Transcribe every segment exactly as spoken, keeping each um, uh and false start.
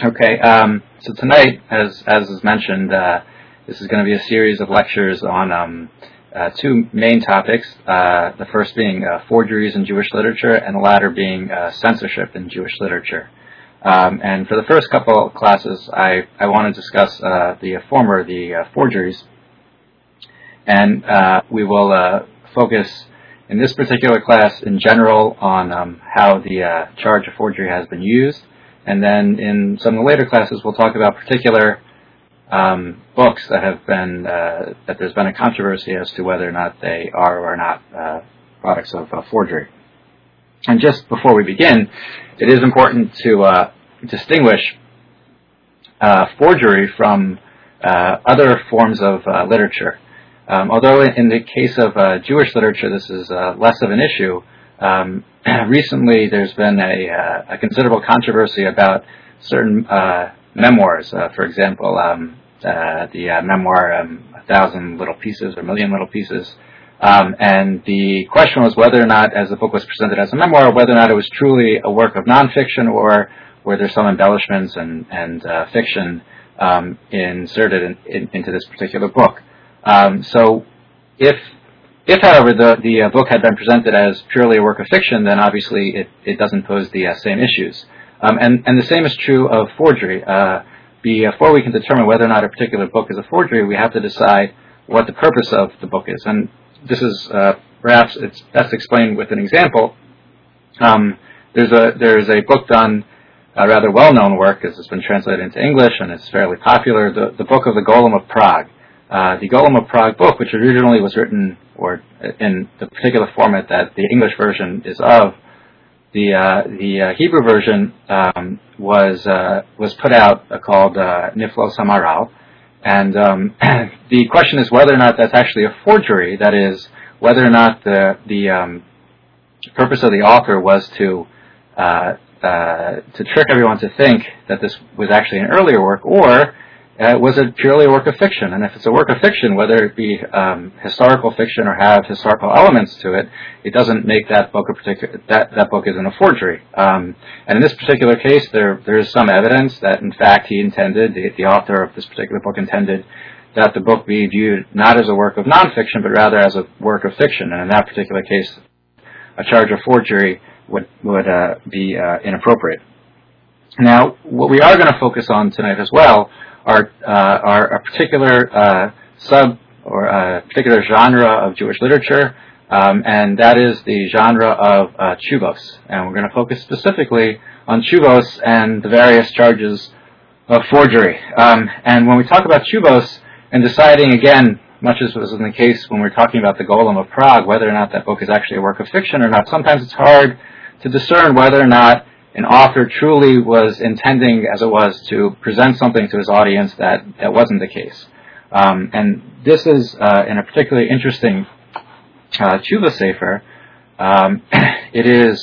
Okay, um, so tonight, as as is mentioned, uh, this is going to be a series of lectures on um, uh, two main topics. Uh, the first being uh, forgeries in Jewish literature, and the latter being uh, censorship in Jewish literature. Um, and for the first couple of classes, I, I want to discuss uh, the former, the uh, forgeries, and uh, we will uh, focus in this particular class in general on um, how the uh, charge of forgery has been used. And then in some of the later classes, we'll talk about particular um, books that have been, uh, that there's been a controversy as to whether or not they are or are not uh, products of uh, forgery. And just before we begin, it is important to uh, distinguish uh, forgery from uh, other forms of uh, literature. Um, although in the case of uh, Jewish literature, this is uh, less of an issue, um, recently there's been a, uh, a considerable controversy about certain uh, memoirs. Uh, for example, um, uh, the uh, memoir um, A Thousand Little Pieces or Million Little Pieces. Um, and the question was whether or not, as the book was presented as a memoir, whether or not it was truly a work of nonfiction or were there some embellishments and, and uh, fiction um, inserted in, in, into this particular book. Um, so if If, however, the, the uh, book had been presented as purely a work of fiction, then obviously it, it doesn't pose the uh, same issues. Um, and, and the same is true of forgery. Uh, before we can determine whether or not a particular book is a forgery, we have to decide what the purpose of the book is. And this is uh, perhaps it's best explained with an example. Um, there's a there's a book done, a rather well-known work, as it's been translated into English and it's fairly popular, the, the book of the Golem of Prague. Uh, the Golem of Prague book, which originally was written or in the particular format that the English version is of, the uh, the uh, Hebrew version um, was uh, was put out uh, called uh, Niflos Hamaral, and um, the question is whether or not that's actually a forgery. That is, whether or not the the um, purpose of the author was to uh, uh, to trick everyone to think that this was actually an earlier work, or Uh, was it purely a work of fiction? And if it's a work of fiction, whether it be um, historical fiction or have historical elements to it, it doesn't make that book a particular that that book isn't a forgery. Um, and in this particular case, there there is some evidence that in fact he intended, the, the author of this particular book intended that the book be viewed not as a work of nonfiction, but rather as a work of fiction. And in that particular case, a charge of forgery would would uh, be uh, inappropriate. Now, what we are going to focus on tonight as well are uh, are a particular uh, sub or a particular genre of Jewish literature, um, and that is the genre of uh, tshuvos. And we're going to focus specifically on tshuvos and the various charges of forgery. Um, and when we talk about tshuvos and deciding, again, much as was in the case when we're talking about the Golem of Prague, whether or not that book is actually a work of fiction or not, sometimes it's hard to discern whether or not an author truly was intending, as it was, to present something to his audience that, that wasn't the case. Um, and this is, uh, in a particularly interesting uh, tshuva sefer. Um, it is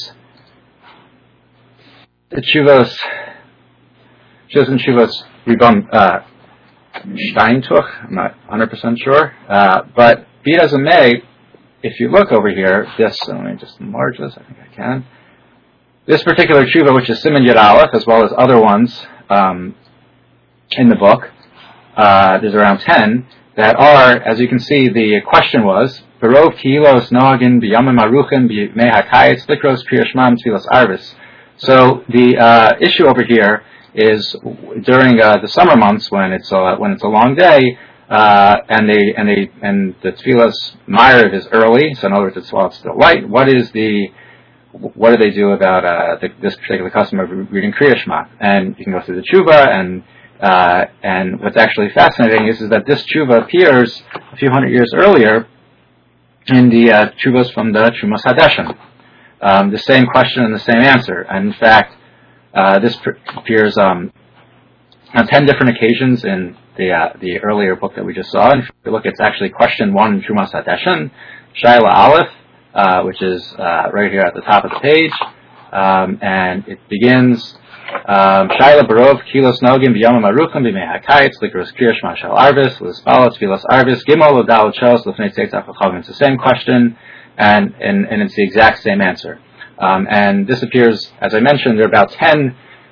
the tshuvos, Tshuvos and Tshuvos Ribam uh, Steintuch. I'm not one hundred percent sure, uh, but be it as it may, if you look over here, this. So let me just enlarge this. I think I can. This particular tshuva, which is Siman Yud Aleph, as well as other ones um, in the book, uh, there's around ten, that are, as you can see, the question was, Berov Kilos Noagin B'Yamim Aruchim B'Mei HaKayetz Likros Kriya Shema Tfilas Arvis. So the uh, issue over here is during uh, the summer months when it's uh, when it's a long day, uh, and they and they and the Tfilas Ma'ariv is early, so in other words, it's while it's still light. What is the What do they do about uh, the, this particular custom of reading Kriya Shema? And you can go through the tshuva, and uh, and what's actually fascinating is, is that this tshuva appears a few hundred years earlier in the uh, tshuvas from the Trumas Hadeshen. Um, the same question and the same answer. And in fact, uh, this pr- appears um, on ten different occasions in the uh, the earlier book that we just saw. And if you look, it's actually question one in Trumas Hadeshen, Shaila Aleph, Uh, which is uh, right here at the top of the page, um, and it begins, Shaila Barov Kilos Nogim B'Yamim Aruchim B'Mei HaKayetz Likros Kriya Shema Shel Arvis L'Spalat Tfilas Arvis Gimel L'Dal Chos L'Fnei Tzeitzach L'Chavim. It's the same question, and, and and it's the exact same answer. Um, and this appears, as I mentioned, there are about ten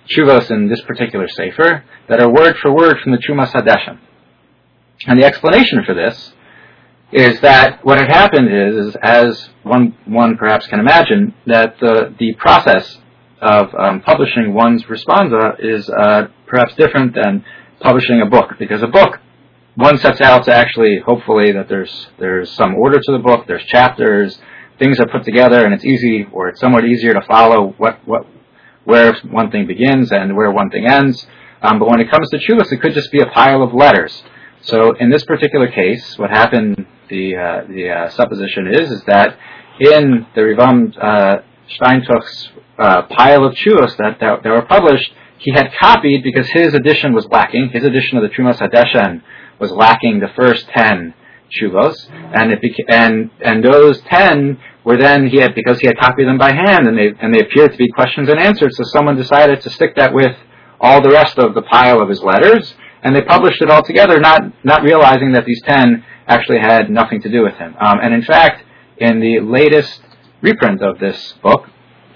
tshuvos in this particular sefer that are word for word from the Trumas Hadeshen. And the explanation for this is that what had happened is, is as one one perhaps can imagine, that the the process of um, publishing one's responsa is uh, perhaps different than publishing a book, because a book, one sets out to actually, hopefully, that there's there's some order to the book, there's chapters, things are put together, and it's easy, or it's somewhat easier to follow what what where one thing begins and where one thing ends. Um, but when it comes to tshuvos, it could just be a pile of letters. So in this particular case, what happened, the uh, the uh, supposition is, is that in the Rivam uh, Steintuch's uh, pile of tshuvos that, that that were published, he had copied, because his edition was lacking. His edition of the Trumas Hadeshen was lacking the first ten tshuvos, and it beca- and and those ten were then he had because he had copied them by hand, and they and they appeared to be questions and answers. So someone decided to stick that with all the rest of the pile of his letters, and they published it all together, not not realizing that these ten actually had nothing to do with him. Um, and in fact, in the latest reprint of this book,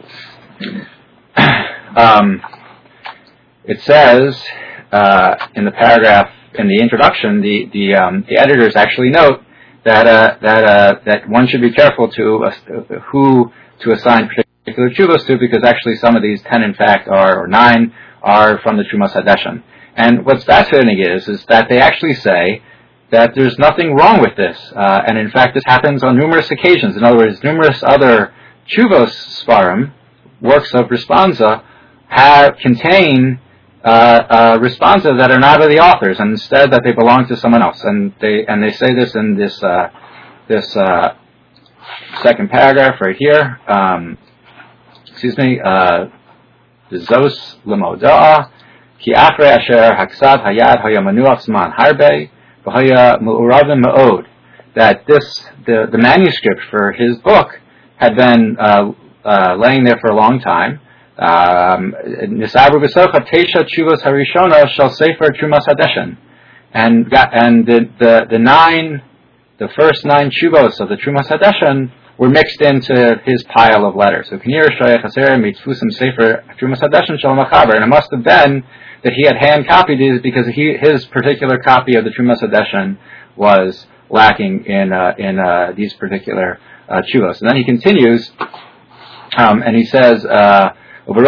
um, it says uh, in the paragraph in the introduction, the the, um, the editors actually note that uh, that uh, that one should be careful to uh, who to assign particular tshuvos to, because actually some of these ten, in fact, are or nine are from the Trumas Hadeshen. And what's fascinating is is that they actually say that there's nothing wrong with this, uh, and in fact this happens on numerous occasions. In other words, numerous other tshuvos svarim, works of responsa, have contain uh, uh, responsa that are not of the authors, and instead that they belong to someone else. And they and they say this in this uh, this uh, second paragraph right here. Um, excuse me. Zos lemodah ki achrei asher haksad hayad haya manuach zman harbe v'haya mu'uravim ma'od. That this the the manuscript for his book had been uh, uh, laying there for a long time. Nisabru b'socha teisha tshuvos harishona shel sefer Trumas Hadeshen, and got, and the, the the nine the first nine tshuvos of the Trumas Hadeshen were mixed into his pile of letters. So Kinir Shoyach Haser Mitzfusim Sefer Trumas Hadeshen Shel Machaber, and it must have been that he had hand copied these because he, his particular copy of the Trumas Hadeshen was lacking in uh, in uh, these particular uh, tshuvos. And then he continues, um, and he says, uh, and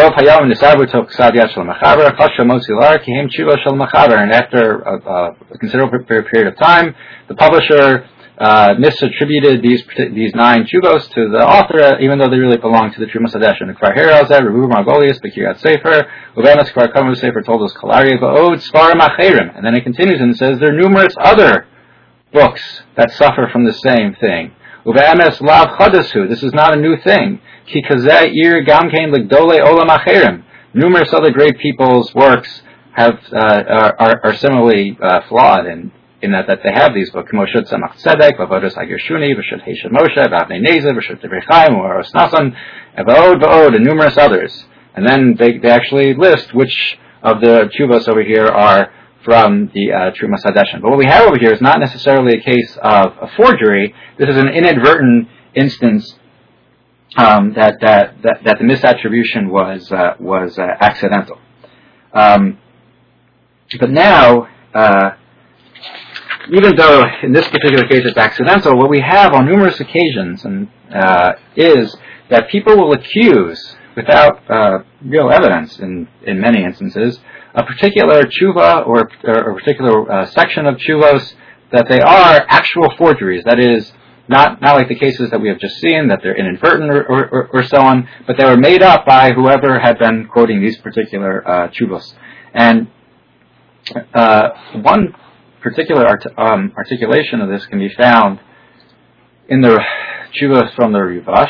after a, a considerable period of time, the publisher uh, misattributed these these nine tshuvos to the author, uh, even though they really belong to the Trumas Hadeshen. The Kvar Herazeh, Rebu Margolius, Bekirat Sefer, Uvemas Kvar Kamu Sefer told us Kalari Va'od Svarim Acherim. And then it continues and says there are numerous other books that suffer from the same thing. Uvemas Lav Chadasu. This is not a new thing. Ki Kazeh Ir Gamkein Ligdole Olam Acherim. Numerous other great people's works have uh, are, are similarly uh, flawed in in that, that they have these books. Moshut Tzemach Tzedek, Vavodas Agirshuni, V'shut Heshet Moshe, V'avnei Neza, V'shut Divrei Chaim, V'oros Nasan, V'od, V'od, and numerous others. And then they, they actually list which of the tshuvos over here are from the uh, Trumas Hadeshen. But what we have over here is not necessarily a case of a forgery. This is an inadvertent instance um, that, that, that, that the misattribution was, uh, was uh, accidental. Um, but now, uh, even though in this particular case it's accidental, what we have on numerous occasions and uh, is that people will accuse, without uh, real evidence in, in many instances, a particular tshuva or, or a particular uh, section of tshuvos that they are actual forgeries. That is, not not like the cases that we have just seen, that they're inadvertent or, or, or so on, but they were made up by whoever had been quoting these particular uh, tshuvos. And uh, one particular art, um, articulation of this can be found in the tshuvos from the Rivash.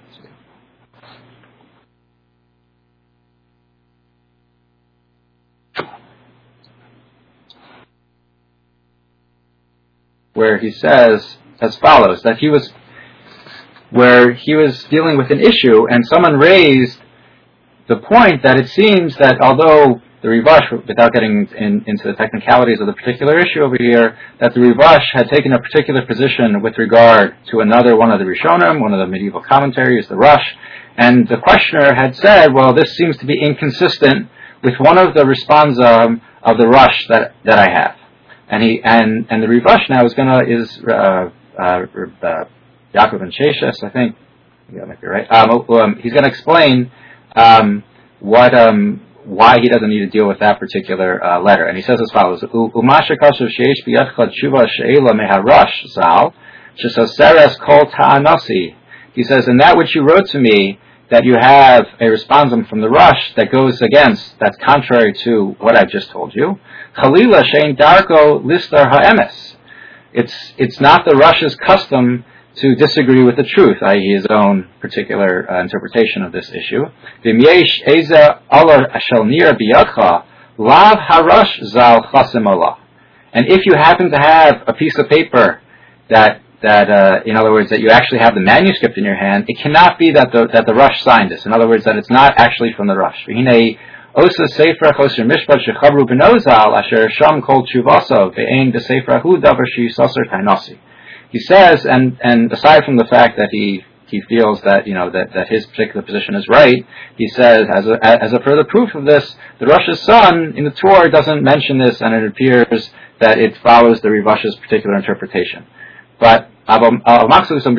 Where he says as follows, that he was, where he was dealing with an issue and someone raised the point that it seems that although the Rivash, without getting in, into the technicalities of the particular issue over here, that the Rivash had taken a particular position with regard to another one of the Rishonim, one of the medieval commentaries, the Rush, and the questioner had said, well, this seems to be inconsistent with one of the responsa of the Rush that, that I have. And he and, and the Rivash now is gonna is uh, uh, uh, Yaakov and Sheshes, I think. Yeah, might be right. Um, um, he's going to explain um, what um, why he doesn't need to deal with that particular uh, letter, and he says as follows: Umasha kashav sheish biyadcha tshuva she'ela meharash zal shesaseres kol ta'anasi. He says, in that which you wrote to me, that you have a responsum from the Rush that goes against, that's contrary to what I've just told you. Chalila shein darko listar ha'emes. It's it's not the Rush's custom to disagree with the truth, that is his own particular uh, interpretation of this issue. V'myesh eza Allah ashel nira biyadcha lav harash zal chasim Allah. And if you happen to have a piece of paper that that uh, in other words that you actually have the manuscript in your hand, it cannot be that the that the Rush signed this. In other words, that it's not actually from the Rush. V'hinei osa sefer choser mishpat shechavru b'nozal asher sham kol tshuvaso ve'ein b'sefer hu davar she'yisaser kainasi. He says, and, and aside from the fact that he, he feels that, you know, that, that his particular position is right, he says, as a, as a further proof of this, the Rush's son in the Torah doesn't mention this, and it appears that it follows the Rivash's particular interpretation. But, so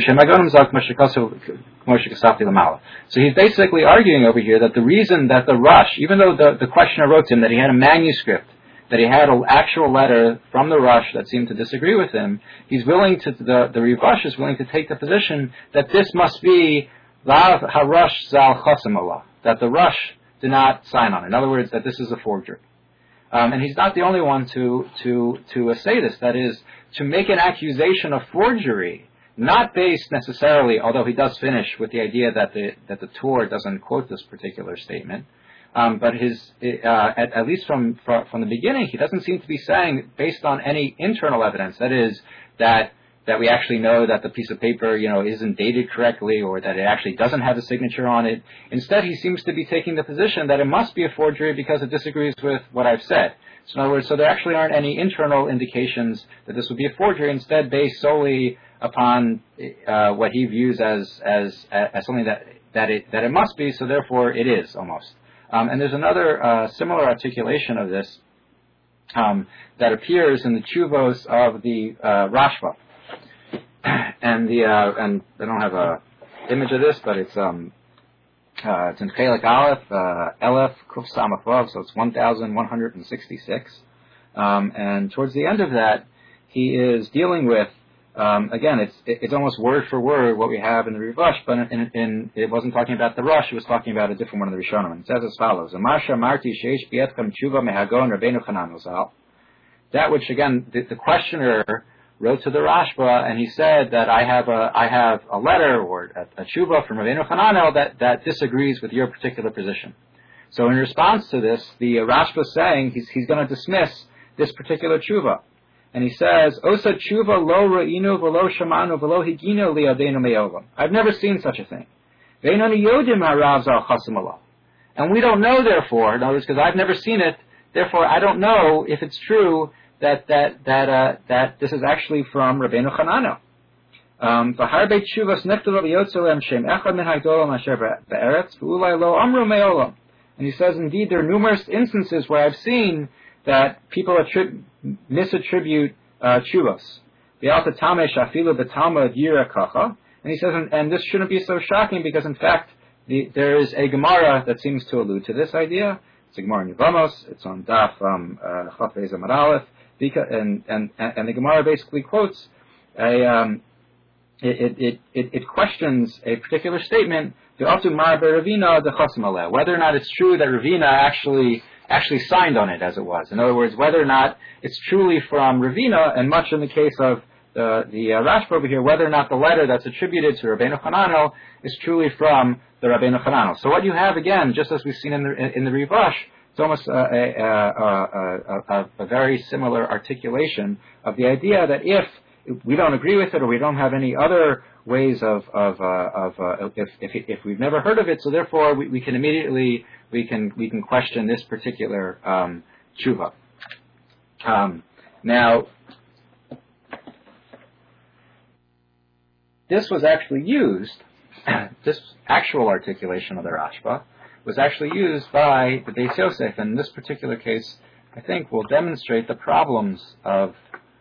he's basically arguing over here that the reason that the Rush, even though the, the questioner wrote to him that he had a manuscript, that he had an actual letter from the Rush that seemed to disagree with him, he's willing to, the, the Rivash is willing to take the position that this must be Lav HaRush Zal Chasim Allah, that the Rush did not sign on. In other words, that this is a forgery. Um, and he's not the only one to, to, to uh, say this, that is, to make an accusation of forgery, not based necessarily, although he does finish with the idea that the, that the Torah doesn't quote this particular statement, Um, but his, uh, at, at least from, from from the beginning, he doesn't seem to be saying, based on any internal evidence, that is, that that we actually know that the piece of paper, you know, isn't dated correctly, or that it actually doesn't have a signature on it. Instead, he seems to be taking the position that it must be a forgery because it disagrees with what I've said. So in other words, so there actually aren't any internal indications that this would be a forgery. Instead, based solely upon uh, what he views as as as something that that it that it must be. So therefore, it is almost. Um, and there's another uh, similar articulation of this um, that appears in the Chuvos of the uh, Rashba, and the uh, and I don't have a image of this, but it's um uh, it's in Chelik Aleph uh, Elef Kuf Samach Vav, so it's one thousand one hundred sixty-six, um, and towards the end of that, he is dealing with. Um, again, it's it's almost word for word what we have in the Rivash, but in, in, in, it wasn't talking about the Rush; it was talking about a different one of the Rishonim. It says as follows: "Amasha Marti Sheish Bietchem Tshuva Mehagon Rabbeinu Chanan Zal." That which again the, the questioner wrote to the Rashba, and he said that I have a I have a letter or a, a tshuva from Rabbeinu Chananel that that disagrees with your particular position. So in response to this, the Rashba is saying he's he's going to dismiss this particular tshuva. And he says, Osa tshuva lo ra'inu v'lo shamanu v'lo higinu li'adeinu me'olam. I've never seen such a thing. Ve'inanu yodim harav zal chasim Allah. And we don't know, therefore, in other words, because I've never seen it, therefore I don't know if it's true that that that uh, that this is actually from Rabbeinu Chananel. V'harbe tshuvas nechtulu v'yotzolem shem echad min ha'gdolam asher be'eretz v'ulai lo amru me'olam. And he says, indeed, there are numerous instances where I've seen that people attribute, misattribute uh, chuvas. And he says, and, and this shouldn't be so shocking because, in fact, the, there is a Gemara that seems to allude to this idea. It's a Gemara in Yevamos. It's on Daf um, Chaf Beis Amud Aleph, and and and the Gemara basically quotes a um, it, it it it questions a particular statement. Whether or not it's true that Ravina actually actually signed on it as it was. In other words, whether or not it's truly from Ravina, and much in the case of the, the uh, Rashba over here, whether or not the letter that's attributed to Rabbeinu Chananel is truly from the Rabbeinu Chananel. So what you have, again, just as we've seen in the, in the Rivash, it's almost a, a, a, a, a very similar articulation of the idea that if we don't agree with it or we don't have any other ways of of, uh, of uh, if, if if we've never heard of it, so therefore we, we can immediately we can we can question this particular um, tshuva. Um, now, this was actually used. This actual articulation of the Rashba was actually used by the Beis Yosef. And in this particular case, I think will demonstrate the problems of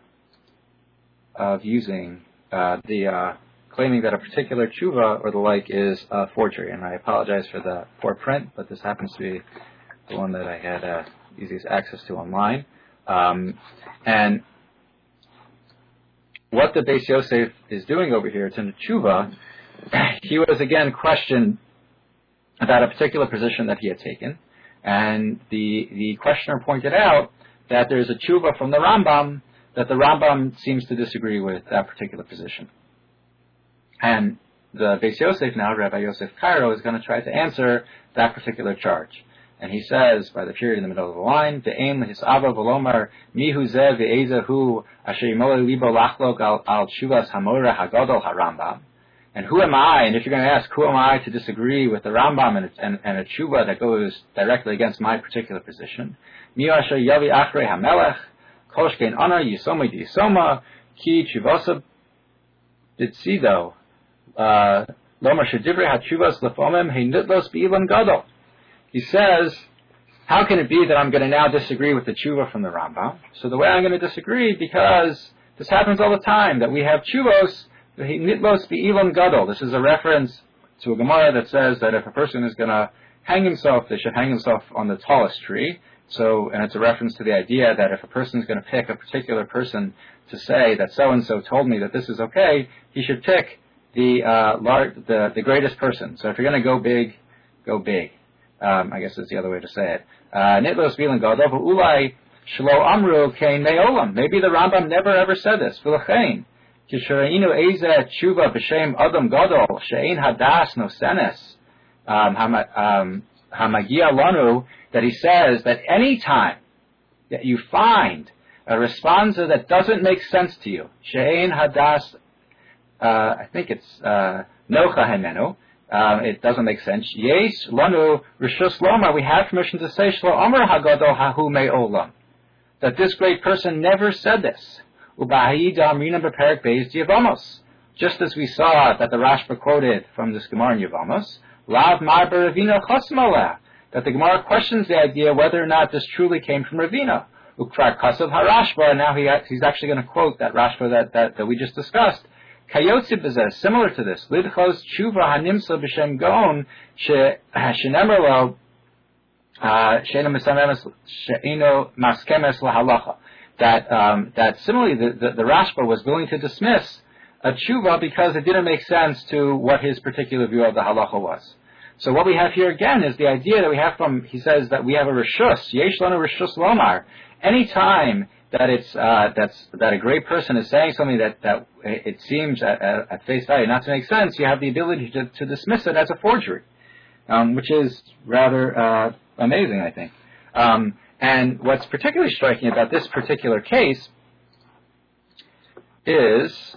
of using uh, the uh, claiming that a particular tshuva or the like is uh, forgery. And I apologize for the poor print, but this happens to be the one that I had uh, easiest access to online. Um, and what the Beis Yosef is doing over here, it's in the tshuva, he was again questioned about a particular position that he had taken, and the the questioner pointed out that there's a tshuva from the Rambam that the Rambam seems to disagree with that particular position. And the Beis Yosef now, Rabbi Yosef Karo, is going to try to answer that particular charge. And he says, by the period in the middle of the line, Ve'em his'ava v'lomar mihu zeh ve'ezahu asher yimole libo lachlok al, al tshuvas hamora hagadol harambam. And who am I? And if you're going to ask, who am I to disagree with the Rambam and, and, and a tshuva that goes directly against my particular position? Mi asher yavi achrei hamelech koshkein ana yisoma yisoma ki tshuvasa bitzido lomar shedivrei hatshuvas lefomem heinitlos be'ilan gadol. He says, how can it be that I'm going to now disagree with the tshuva from the Rambam? So the way I'm going to disagree, because this happens all the time, that we have tshuvos, nitlos be'ilan gadol. This is a reference to a Gemara that says that if a person is going to hang himself, they should hang himself on the tallest tree. So, and it's a reference to the idea that if a person is going to pick a particular person to say that so-and-so told me that this is okay, he should pick the, uh, large, the, the greatest person. So if you're going to go big, go big. Um, I guess that's the other way to say it. Nitlos bilan gadol ulai shlo amru kein me'olam. Maybe the Rambam never ever said this. V'lachein kisharayinu eze tshuva b'shem adam gadol she'ein hadas no senes hamagia lanu, that he says that any time that you find a responsa that doesn't make sense to you, she'ein hadas, uh, I think it's uh, nocha hemenu. Um, it doesn't make sense. Yes, lanu rishus lomar. We have permission to say shlo amar hagadol hahu me'olam, that this great person never said this. Ubahi damrina beperik beis Yevamos. Just as we saw that the Rashba quoted from this Gemara in Yevamos, Rav Marber Ravina chosmaleh, that the Gemara questions the idea whether or not this truly came from Ravina. Ukrar kasav harashba. And now he, he's actually going to quote that Rashba that, that, that we just discussed. Kayotzi b'zeh, similar to this, lidchos tshuva hanimsa b'shem gaon shenemerlo she'eno maskemes lahalacha. That um, that similarly the, the, the Rashba was willing to dismiss a tshuva because it didn't make sense to what his particular view of the halacha was. So what we have here again is the idea that we have from, he says that we have a rishus, yesh lanu rishus lomar. Any time that it's uh, that's that a great person is saying something that, that it seems at, at face value not to make sense, you have the ability to, to dismiss it as a forgery, um, which is rather uh, amazing, I think. Um, and what's particularly striking about this particular case is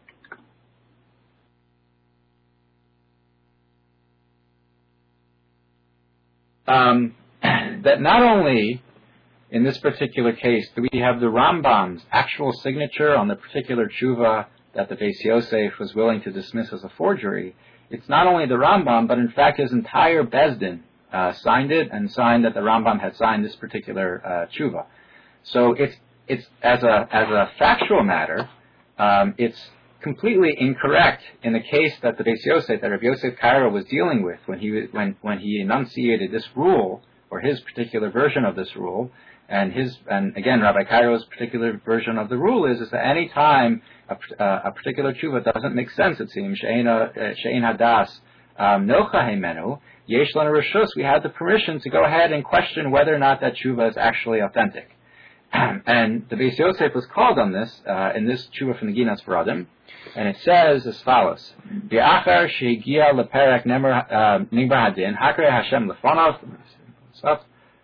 um, that not only in this particular case, do we have the Rambam's actual signature on the particular tshuva that the Beis Yosef was willing to dismiss as a forgery? It's not only the Rambam, but in fact his entire Bezdin uh, signed it and signed that the Rambam had signed this particular uh, tshuva. So it's it's as a as a factual matter, um, it's completely incorrect in the case that the Beis Yosef, that Rabbi Yosef Karo was dealing with when he when when he enunciated this rule, or his particular version of this rule. And his, and again, Rabbi Kairo's particular version of the rule is, is that any time a, uh, a particular tshuva doesn't make sense, it seems, she'ein hadas nocha hemenu, yesh lanu rishus, we have the permission to go ahead and question whether or not that tshuva is actually authentic. And the Beis Yosef was called on this, uh, in this tshuva from the Ginas Varadim, and it says as follows, V'achar shehigia leperek nimbar hadin, hakrei Hashem lefonav, stop.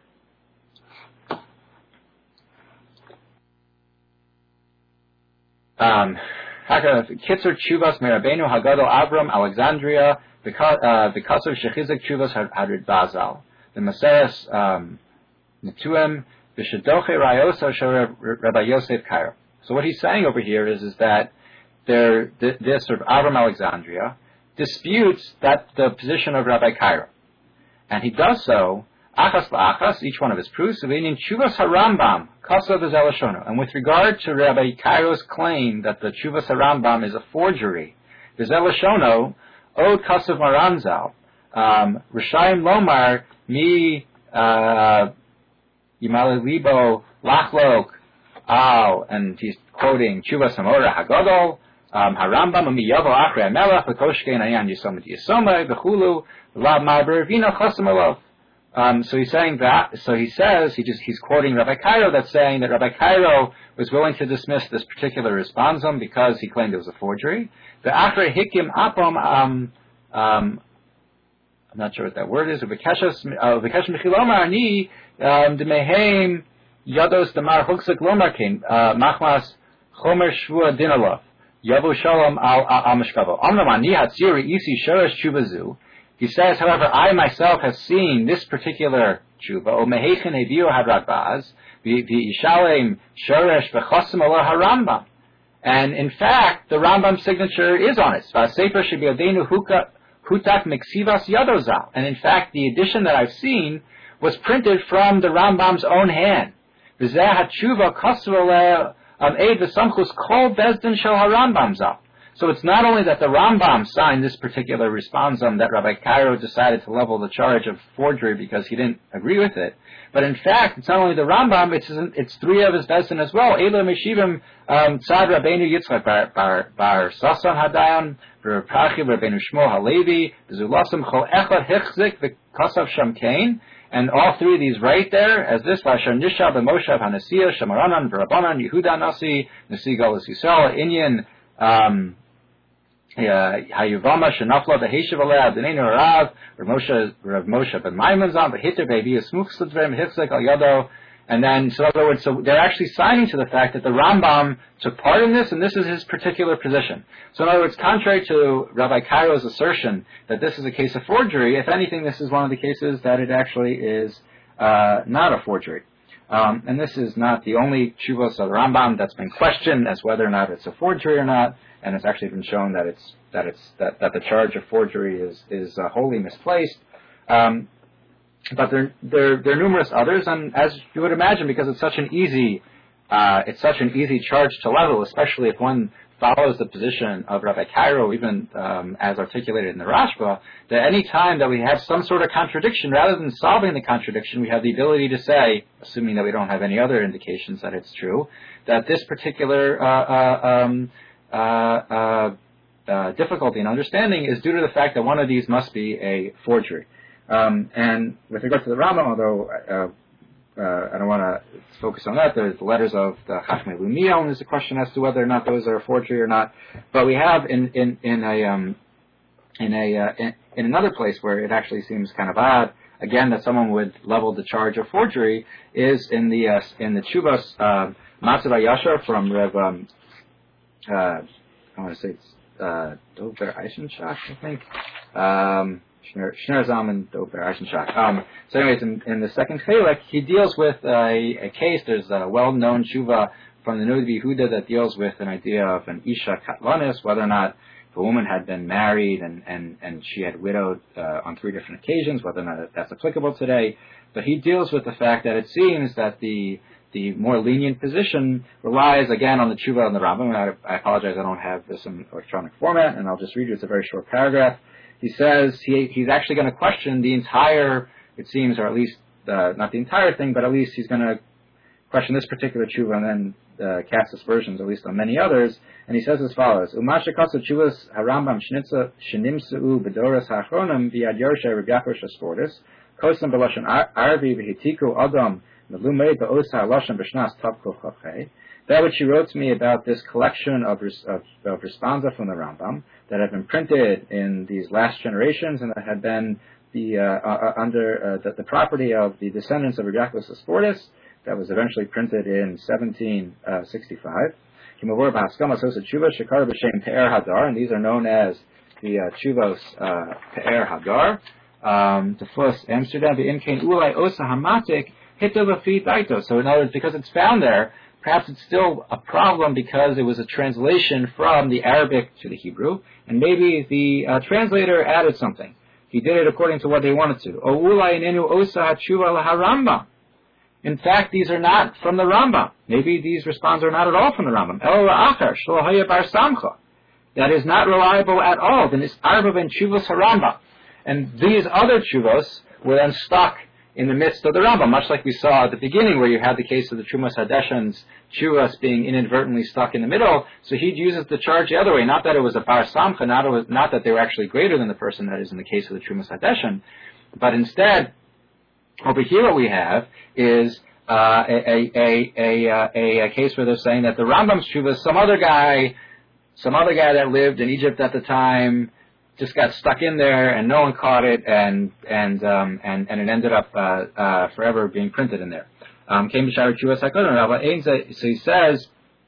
Um, Kitzer Chuvas Merabenu Hagadol Avram Alexandria because of Shechizik Chuvas Hadrid Bazal the Maseres Netuim Vishadoche Rayosa Shor Rabbi Yosef Karo. So what he's saying over here is is that there this sort of Avram Alexandria disputes that the position of Rabbi Karo, and he does so, achas la'achas, each one of his proofs, v'inin Tshuvas HaRambam, kasav v'zelashonu. And with regard to Rabbi Kairo's claim that the Tshuvas HaRambam is a forgery, v'zelashonu, od kasav maranzal, um, Rishayim lomar, mi, uh, Yimale libo, lachlok, al, and he's quoting Tshuvas HaMoreh HaGadol, um, HaRambam, mi yavo achrei HaMelech, v'koshkein ayan yisomah yisomah, v'chulu, v'lav ma'ber vino chasam alav. Um, so he's saying that, so he says, he just, he's quoting Rabbi Cairo that's saying that Rabbi Cairo was willing to dismiss this particular responsum because he claimed it was a forgery. The Achre Hikim Apom, um, um, I'm not sure what that word is, V'keshes Mechilomar Ni, D'meheim Yados Damar Huksik Lomarkin, Machmas Chomer Shvua Dinalov, Yavu Shalom Al Mishkavo. Omnaman Ni Hatziri Isi Shoresh Chubazu. He says, however, I myself have seen this particular tshuva, o mehechin eviu hadrakbaz, v'yishalem shoresh v'chosim ala harambam. And in fact, the Rambam's signature is on it. V'asefer shebiodenu hutak miksivas yadozal. And in fact, the edition that I've seen was printed from the Rambam's own hand. V'zeh hatshuva kosv um, eid v'samchus kol bezdin shel harambam zal. So it's not only that the Rambam signed this particular responsum that Rabbi Cairo decided to level the charge of forgery because he didn't agree with it, but in fact, it's not only the Rambam, it's it's three of his Bezdin as well. Eila Meshivim Tzad Rabbeinu Yitzchak Bar Bar Bar Sasan Hadayan, Prachi Rabbeinu Shmuel Halevi, Zulasam Chol Echad Hichzik V'Kasav Sham Kain, and all three of these right there as this Vashar Nisha B'Moshav Hanasiya Shamaranan V'Rabbanan Yehuda Nasi Nasi Galus Yisrael Inyan. Um, Hayuvama Shenafla Beheshiv Aleh Adonenu Rav Rav Moshe Rav Moshe Ben Maimonzan Behitter Bebi Smuch Sudvim Hitzek Al Yado, and then so in other words, so they're actually signing to the fact that the Rambam took part in this, and this is his particular position. So in other words, contrary to Rabbi Cairo's assertion that this is a case of forgery, if anything, this is one of the cases that it actually is uh, not a forgery. Um, and this is not the only Tshuvos of the Rambam that's been questioned as whether or not it's a forgery or not, and it's actually been shown that it's that it's that, that the charge of forgery is is uh, wholly misplaced. Um, but there there there are numerous others, and as you would imagine, because it's such an easy uh, it's such an easy charge to level, especially if one follows the position of Rabbi Cairo, even um, as articulated in the Rashba, that any time that we have some sort of contradiction, rather than solving the contradiction, we have the ability to say, assuming that we don't have any other indications that it's true, that this particular uh, uh, um, uh, uh, uh, difficulty in understanding is due to the fact that one of these must be a forgery. Um, and with regard to the Rambam, although uh, Uh, I don't want to focus on that. There's the letters of the Chachmei Lumia, and there's a question as to whether or not those are a forgery or not. But we have in in in a um, in a uh, in, in another place where it actually seems kind of odd, again, that someone would level the charge of forgery is in the uh, in the Tshuvas uh, Matzav Yashar from Rev. Um, uh, I want to say it's uh, Dover Eichenschach, I think. Um, Shner Zalman Dober Eichenschach. Um, so anyways, in, in the second Chelek, he deals with a, a case. There's a well-known tshuva from the Nod Yehuda that deals with an idea of an Isha Katlanis, whether or not the woman had been married and, and, and she had widowed uh, on three different occasions, whether or not that's applicable today. But he deals with the fact that it seems that the the more lenient position relies, again, on the tshuva and the Rambam. I, I apologize, I don't have this in electronic format, and I'll just read you. It's a very short paragraph. He says he, he's actually going to question the entire, it seems, or at least uh, not the entire thing, but at least he's going to question this particular tshuva and then uh, cast aspersions, at least on many others. And he says as follows: Umashakasu tshuvas harambam shenimseu bedoras hachronim v'yad yorshe rebyakor shasfortis kosam b'lashon arvi v'hitiku adam melumei ba'osa lashon b'shnas tav kochavchei. That which he wrote to me about this collection of, of, of responsa from the Rambam that had been printed in these last generations and that had been the uh, uh, under uh, the, the property of the descendants of Rabbi Yaakov Sasfortis, that was eventually printed in seventeen sixty-five. And these are known as the uh, Tshuvos uh, Pe'er Hadar. Um, the first Amsterdam, the Imkain Ulai Osa Hamatik Hitelafi Daito. So in other words, because it's found there, perhaps it's still a problem because it was a translation from the Arabic to the Hebrew, and maybe the uh, translator added something. he did it according to what they wanted to. O ulai inenu osa hatshuva laharambam. In fact, these are not from the Rambam. Maybe these responses are not at all from the Rambam. El la'achar shlo haya bar samcha. That is not reliable at all. Then it's arba ben tshuvos harambam. And these other tshuvos were then stuck in the midst of the Rambam, much like we saw at the beginning where you had the case of the Trumas Hadeshan's Chuvas being inadvertently stuck in the middle. So he uses the charge the other way. Not that it was a Bar Samcha, not, it was, not that they were actually greater than the person that is in the case of the Trumas Hadeshan, but instead, over here what we have is uh, a, a, a, a, a case where they're saying that the Rambam's Chuvas, some other guy, some other guy that lived in Egypt at the time, just got stuck in there, and no one caught it, and and um, and and it ended up uh, uh, forever being printed in there. Um, so he says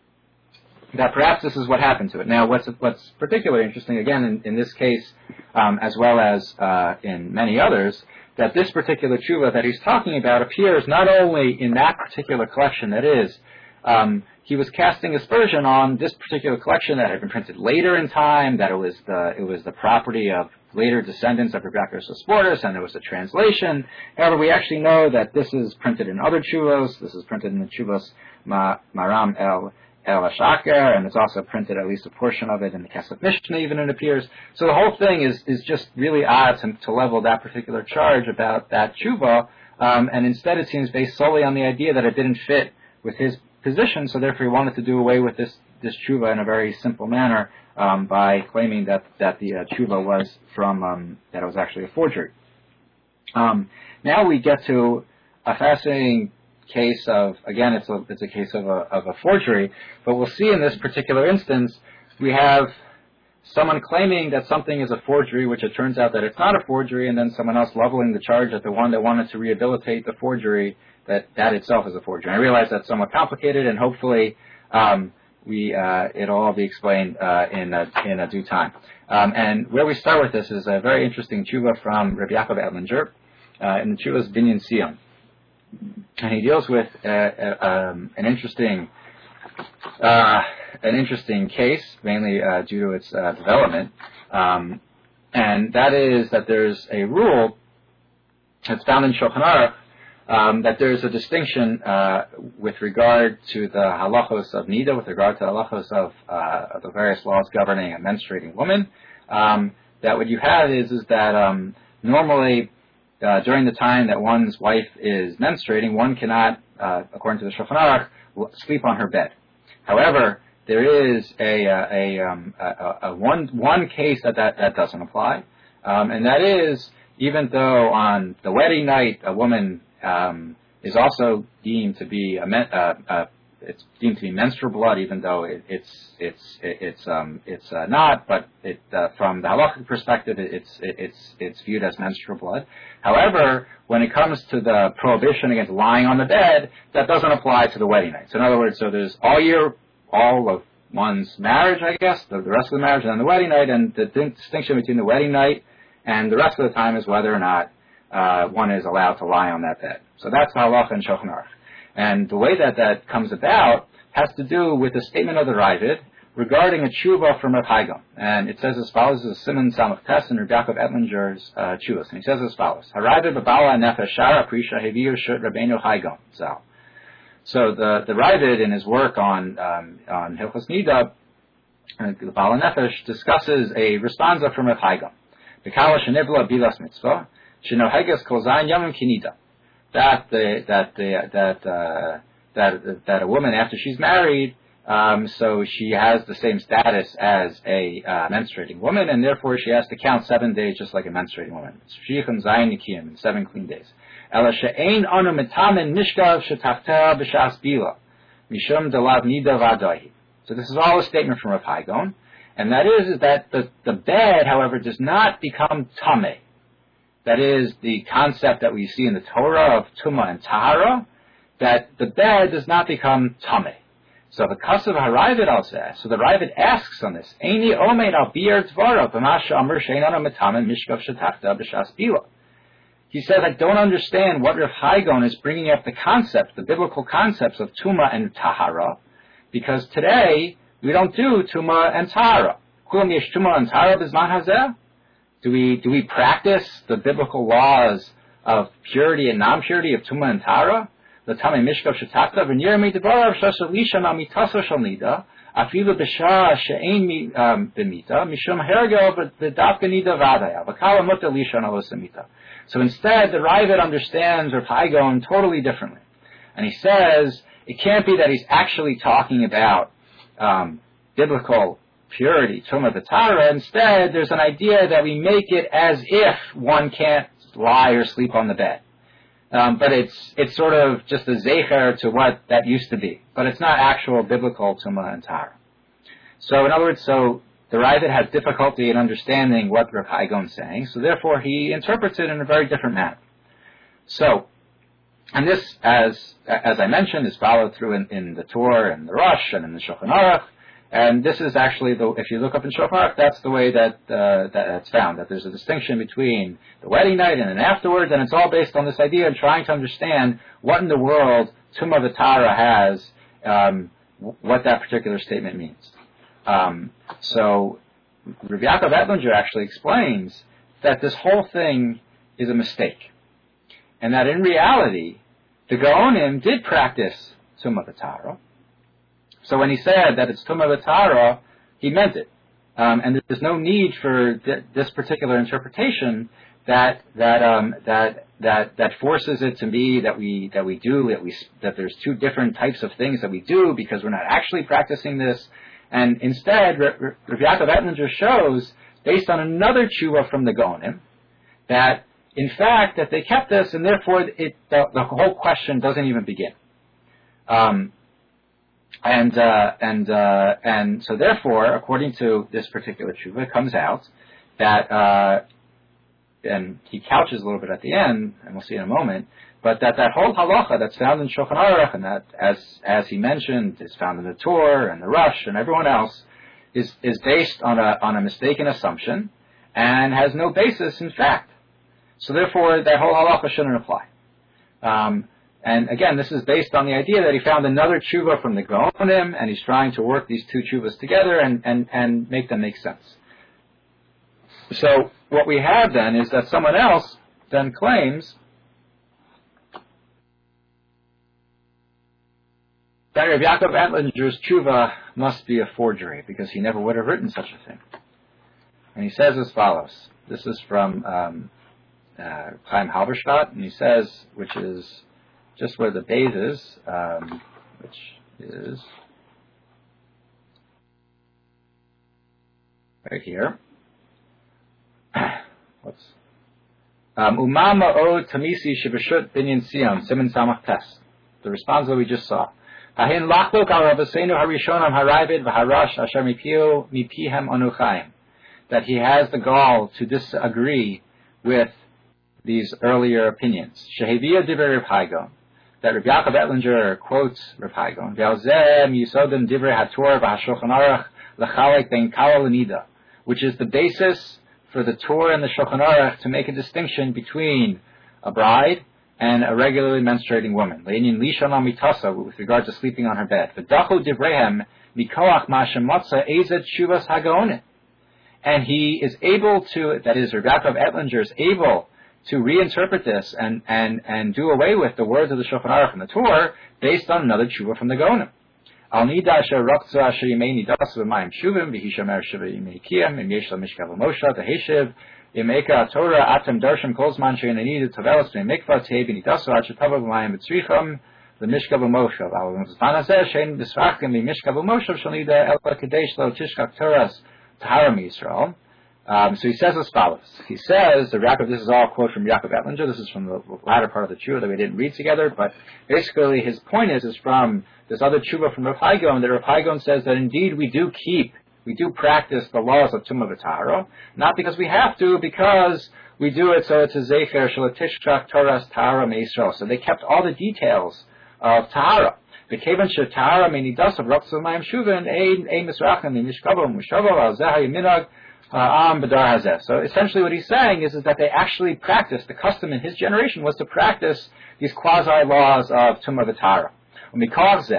that perhaps this is what happened to it. Now, what's what's particularly interesting, again, in, in this case, um, as well as uh, in many others, that this particular tshuva that he's talking about appears not only in that particular collection, that is, um, he was casting aspersion on this particular collection that had been printed later in time, that it was the it was the property of later descendants of Rabbi Yaakov Sportis, and there was a translation. However, we actually know that this is printed in other tshuvos. This is printed in the tshuvos Ma, Maram El El Ashaker, and it's also printed, at least a portion of it, in the Kesef Mishnah, even it appears. So the whole thing is is just really odd to, to level that particular charge about that tshuva, um, and instead it seems based solely on the idea that it didn't fit with his position, so therefore he wanted to do away with this this tshuva in a very simple manner um, by claiming that that the uh, tshuva was from um, that it was actually a forgery. Um, now we get to a fascinating case of, again, it's a it's a case of a of a forgery, but we'll see in this particular instance we have someone claiming that something is a forgery, which it turns out that it's not a forgery, and then someone else leveling the charge at the one that wanted to rehabilitate the forgery, that that itself is a forgery. And I realize that's somewhat complicated, and hopefully um, we uh, it'll all be explained uh, in a, in a due time. Um, and where we start with this is a very interesting tshuva from Rabbi Yaakov Edlinger, uh, in the tshuva's Binyan Sion, and he deals with uh, uh, um, an interesting uh, an interesting case, mainly uh, due to its uh, development, um, and that is that there's a rule that's found in Shulchan Aruch. Um, that there's a distinction uh, with regard to the halachos of nida, with regard to the halachos of uh, the various laws governing a menstruating woman. Um, that what you have is is that um, normally uh, during the time that one's wife is menstruating, one cannot, uh, according to the Shulchan Aruch, sleep on her bed. However, there is a, a, a, um, a, a one one case that that, that doesn't apply, um, and that is even though on the wedding night a woman Um, is also deemed to be a men, uh, uh, it's deemed to be menstrual blood, even though it, it's it's it, it's um, it's uh, not. But it, uh, from the halachic perspective, it, it's it, it's it's viewed as menstrual blood. However, when it comes to the prohibition against lying on the bed, that doesn't apply to the wedding night. So in other words, so there's all year, all of one's marriage, I guess, the, the rest of the marriage, and then the wedding night, and the distinction between the wedding night and the rest of the time is whether or not Uh, one is allowed to lie on that bed. So that's halacha and Shulchan Aruch. And the way that that comes about has to do with the statement of the Ravid regarding a tshuva from Rav Haigam. And it says as follows: this is Simon Samach Tes and Rabbi Yaakov Edlinger's uh, tshuvas. And he says as follows: Haravid b'bala nefesh shara prisha heviu shut Rabbeinu Haigam zal. So the the Ravid in his work on um, on Hilchos Nida, uh, the Bala Nefesh, discusses a responsa from Rav Haigam. B'kala shenibla bilas mitzvah. That the, that the, that uh, that that a woman after she's married, um, so she has the same status as a uh, menstruating woman, and therefore she has to count seven days just like a menstruating woman. Seven clean days. So this is all a statement from Rav Hagon, and that is, is that the, the bed, however, does not become tameh. That is the concept that we see in the Torah of Tumah and Tahara, that the bed does not become Tameh. So the Kasav HaRavid al says, so the Ravid asks on this, Eini omeid al bi'er dvara, b'masha amr she'inana metamen mishkav shetachta b'shas bila. He says, I don't understand what Rav Hagon is bringing up the concept, the biblical concepts of Tumah and Tahara, because today we don't do Tumah and Tahara. Kulam yesh Tumah and Tahara b'zman hazeh? Do we do we practice the biblical laws of purity and non-purity of Tumah and Tara? The Tamei Mishkav Shetata v'nirmi devarav shasha lisha namitaso shal nida afilu b'shah she'ein b'mita mishum hergel b'davka nida v'adaya v'kala muta lisha nalosamita. So instead, the Raavad understands Rav Hai Gaon totally differently, and he says it can't be that he's actually talking about um, biblical purity, Tumah v'Tara. Instead, there's an idea that we make it as if one can't lie or sleep on the bed. Um, but it's it's sort of just a zecher to what that used to be. But it's not actual biblical Tumah and Tara. So in other words, so the Raavad has difficulty in understanding what Rav Hai Gaon is saying, so therefore he interprets it in a very different manner. So, and this, as as I mentioned, is followed through in, in the Torah and the Rosh and in the Shulchan Aruch. And this is actually, the, if you look up in Shulchan Aruch, that's the way that, uh, that that's found, that there's a distinction between the wedding night and then afterwards, and it's all based on this idea of trying to understand what in the world Tumah v'Tara has, um, what that particular statement means. Um, so, Rav Yaakov Ettlinger actually explains that this whole thing is a mistake, and that in reality, the Gaonim did practice Tumah v'Tara. So when he said that it's Tumah v'Tara, he meant it. Um, and there's no need for th- this particular interpretation that that um, that that that forces it to be that we that we do that we that there's two different types of things that we do because we're not actually practicing this. And instead, Rav Yaakov Ettlinger shows, based on another tshuva from the Gaonim, that in fact that they kept this, and therefore it the, the whole question doesn't even begin. Um, And uh, and uh, and so therefore, according to this particular tshuva, it comes out that, uh, and he couches a little bit at the end, and we'll see in a moment, but that that whole halacha that's found in Shulchan Aruch, and that, as as he mentioned, is found in the Torah and the Rosh and everyone else, is is based on a on a mistaken assumption and has no basis in fact. So therefore, that whole halacha shouldn't apply. Um, And again, this is based on the idea that he found another tshuva from the Gaonim, and he's trying to work these two tshuvas together and, and, and make them make sense. So what we have then is that someone else then claims that Rav Yaakov Ettlinger's tshuva must be a forgery because he never would have written such a thing. And he says as follows. This is from um, uh, Chaim Halberstadt, and he says, which is just where the base is, um, which is right here. Whoops. Umama o tamisi shibashut binyan siyam siman samach tes. The response that we just saw. Ahin lachlok al rabbeinu harishonam haravid v'harash asher mipiu mipihem anuchaim. That he has the gall to disagree with these earlier opinions. Sheheviyah divrei Rav Hai Gaon. That Rav Yaakov Ettlinger quotes Rav Hai Gaon, which is the basis for the Torah and the Shulchan Aruch to make a distinction between a bride and a regularly menstruating woman, with regard to sleeping on her bed. And he is able to, that is, Rav Yaakov Ettlinger is able to reinterpret this and, and, and do away with the words of the Shulchan Aruch and the Torah based on another tshuva from the Gaonim. Al nida asher rakza asher yimei nidasu v'mayim shuvim v'hishamer shiva yimei kiyam im yesh la mishkav v'mosha v'heshiv im eka Torah atem darshim kol zman she'en anida tavelas v'im mikva tehei v'nidasu asher tava v'mayim v'tzricham v'mishkav v'mosha v'al v'zman hazeh she'en b'srachim v'mishkav v'mosha shal nida el kadesh lo tishkak Torah's tahara Yisrael. Um, so he says as follows. He says, the Yaakov, this is all a quote from Yaakov Ettlinger. This is from the latter part of the tshuva that we didn't read together. But basically, his point is, is from this other tshuva from Rav Hai Gaon, that Rav Hai Gaon says that indeed we do keep, we do practice the laws of Tumah v'Tara, not because we have to, because we do it so it's a zecher shalatishkak Torah's Tahara Me'Yisrael. So they kept all the details of Tahara. The kevan shetahara me'nidas of raksa mayim shuvin ein ein misrachim mishkavo mushavo al zeh hayiminag. Uh, so essentially what he's saying is, is that they actually practiced, the custom in his generation was to practice these quasi-laws of Tumah v'Tara.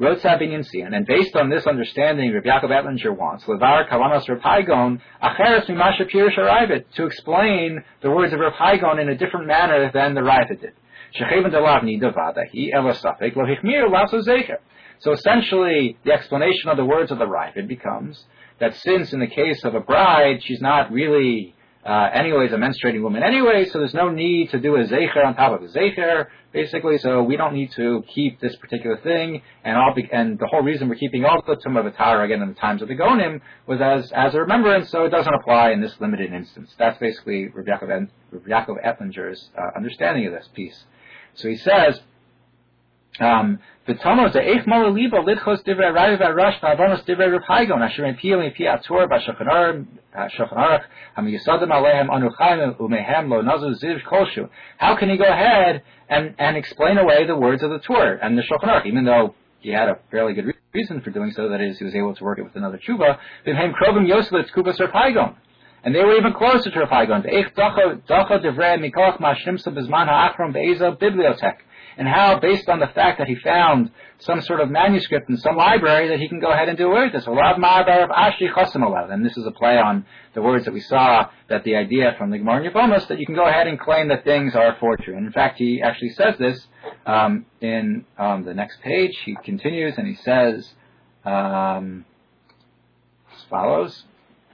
wrote Sabinian Sian, and based on this understanding, Rabbi Yaakov Ettlinger wants Levar Kavanos Rav Haigon Acheres Mimasha Pirush Ravid to explain the words of Rav Haigon in a different manner than the Ravid did. Shechevan Delav Nidavada He Elasafik Lo Hichmir Laso Zecher. So essentially, the explanation of the words of the Ravid becomes that since in the case of a bride, she's not really uh, anyways a menstruating woman anyway, so there's no need to do a Zecher on top of a Zecher, basically, so we don't need to keep this particular thing, and all be, and the whole reason we're keeping all the Tumah V'Tara again in the times of the Gonim was as as a remembrance, so it doesn't apply in this limited instance. That's basically Rabbi Yaakov, Rabbi Yaakov Ettlinger's uh, understanding of this piece. So he says, um, "V'tomos de'eich mala liba lidchos divrei Rav Arash v'avonos divrei Rav Haigon asher in piyel in piyat Torah b'Shulchan Aruch hamiyisadim alehem anuchaim umehem lo nazu ziv kolshu." How can he go ahead and and explain away the words of the Torah and the Shulchan Aruch, even though he had a fairly good reason for doing so? That is, he was able to work it with another tshuva. V'hem krovim yosef tzkubas Rav Haigon. And they were even closer to Rav Haigon. And how, based on the fact that he found some sort of manuscript in some library, that he can go ahead and do away with this. And this is a play on the words that we saw, that the idea from the Gemara in Yevamos, that you can go ahead and claim that things are forgery. And in fact, he actually says this um, in um, the next page. He continues and he says um, as follows.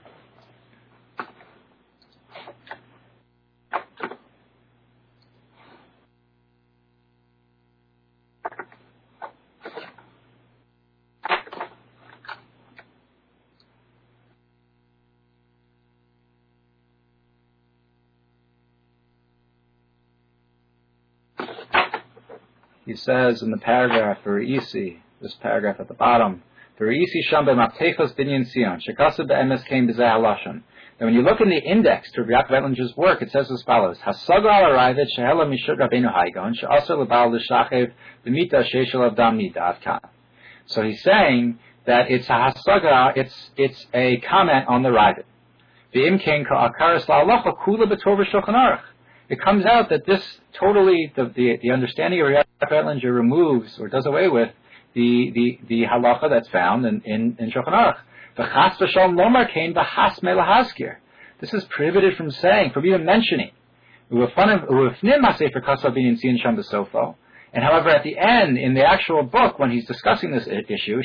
He says in the paragraph for Isi, this paragraph at the bottom, for Isi Shambe Maptechos Binyan Sion, Shekasa Be'emes came B'zeh Halashon. And when you look in the index to Rabbi Yaakov Ettlinger's work, it says as follows: Hasaga al Aravid Shehela Mishut Rabbeinu Haigon She'asar L'Baal L'Shachev B'mita Sheishel Avdam Nida Adkan. So he's saying that it's a hasaga, it's it's a comment on the Ravid. V'imkein Ka'akaris La'alacha Kula B'Torah Shulchan Aruch. It comes out that this totally, the, the, the understanding of Rabbi Ettlinger removes or does away with the, the, the halacha that's found in, in, in Shulchan Aruch. V'chas v'shalom lomar kein v'has me lahaskir. This is prohibited from saying, from even mentioning. And however, at the end, in the actual book, when he's discussing this issue,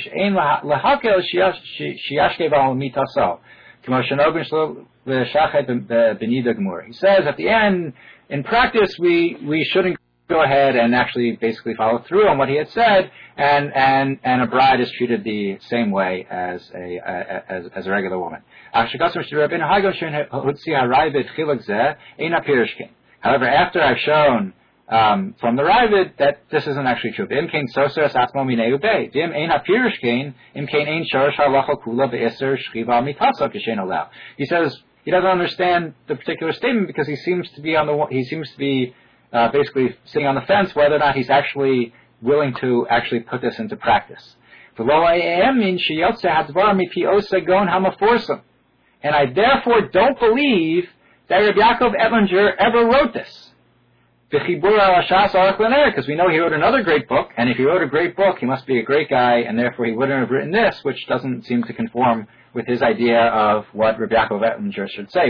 he says at the end, in practice, we, we shouldn't go ahead and actually basically follow through on what he had said, and, and, and a bride is treated the same way as a, as, as a regular woman. However, after I've shown um, from the Ravid that this isn't actually true. He says he doesn't understand the particular statement because he seems to be on the he seems to be uh, basically sitting on the fence whether or not he's actually willing to actually put this into practice. And I therefore don't believe that Rabbi Yaakov Ettlinger ever wrote this. Because we know he wrote another great book, and if he wrote a great book, he must be a great guy, and therefore he wouldn't have written this, which doesn't seem to conform with his idea of what Rabbi Yaakov Ettlinger should say.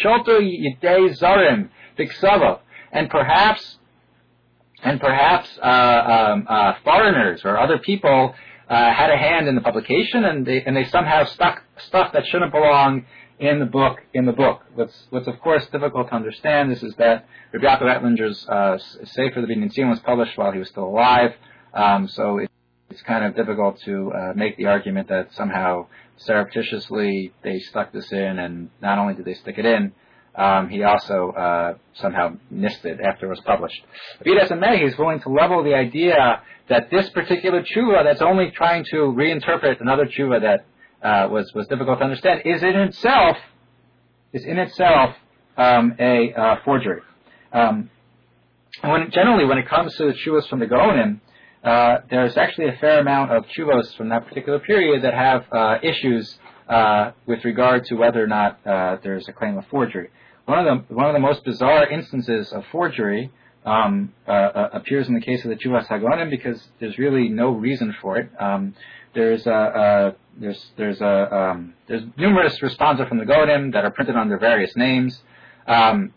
And perhaps, and perhaps uh, um, uh, foreigners or other people uh, had a hand in the publication, and they and they somehow stuck stuff that shouldn't belong in the book, in the book. What's, what's of course difficult to understand is, is that Rabbi Yaakov Ettlinger's uh, Sefer, the Binyan Sion, was published while he was still alive, um, so it, it's kind of difficult to uh, make the argument that somehow surreptitiously they stuck this in, and not only did they stick it in, um, he also uh, somehow missed it after it was published. Be it as it may, he's willing to level the idea that this particular tshuva that's only trying to reinterpret another tshuva that Uh, was was difficult to understand, is in itself is in itself um, a uh, forgery. Um, when generally, when it comes to the tshuvos from the Gaonim, uh, there's actually a fair amount of tshuvos from that particular period that have uh, issues uh, with regard to whether or not uh, there's a claim of forgery. One of the one of the most bizarre instances of forgery um, uh, uh, appears in the case of the Chuvas Hagonim because there's really no reason for it. Um, there's uh, uh, there's there's uh, um, there's numerous responsa from the Gonim that are printed under various names, um,